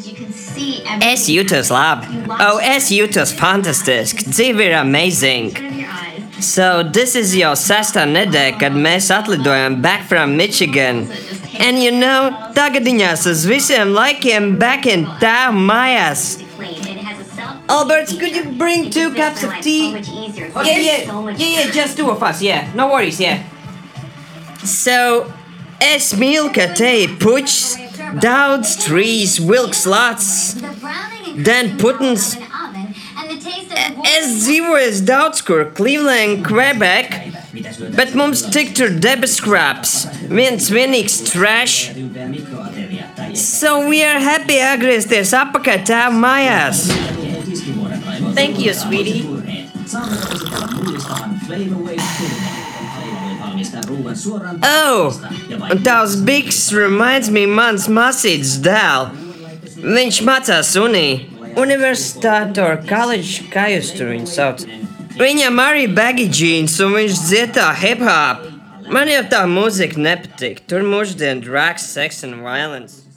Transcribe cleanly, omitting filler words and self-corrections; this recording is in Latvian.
Es jūtos labi. Es jūtos fantastiski. Dzīve ir amazing. So, this is jau sestā nedēļa, kad mēs atlidojam back from Michigan. And you know, tagadiņās uz visiem laikiem back in tēva mājās. Albert, could you bring 2 cups of tea? Yeah, just 2 of us, yeah. No worries, yeah. So, es mīlu, ka te ir puķis, daudz trīs, vilks lācis, dan putns. Es dzīvoju daudz kur, Cleveland, Quebec, bet mums tik tur debeskrāps, viens vienīgs trash. So we are happy atgriezties apakaļ tēva mājās. Thank you, sweetie. Oh, un tavs biks reminds me mans masītes dēl. Viņš mācās universitāte or college, kā jūs tur viņu sauc. Viņam arī baggy jeans un viņš dzied hip-hop. Man jau tā mūzika nepatīk. Tur mūždien drags, sex and violence.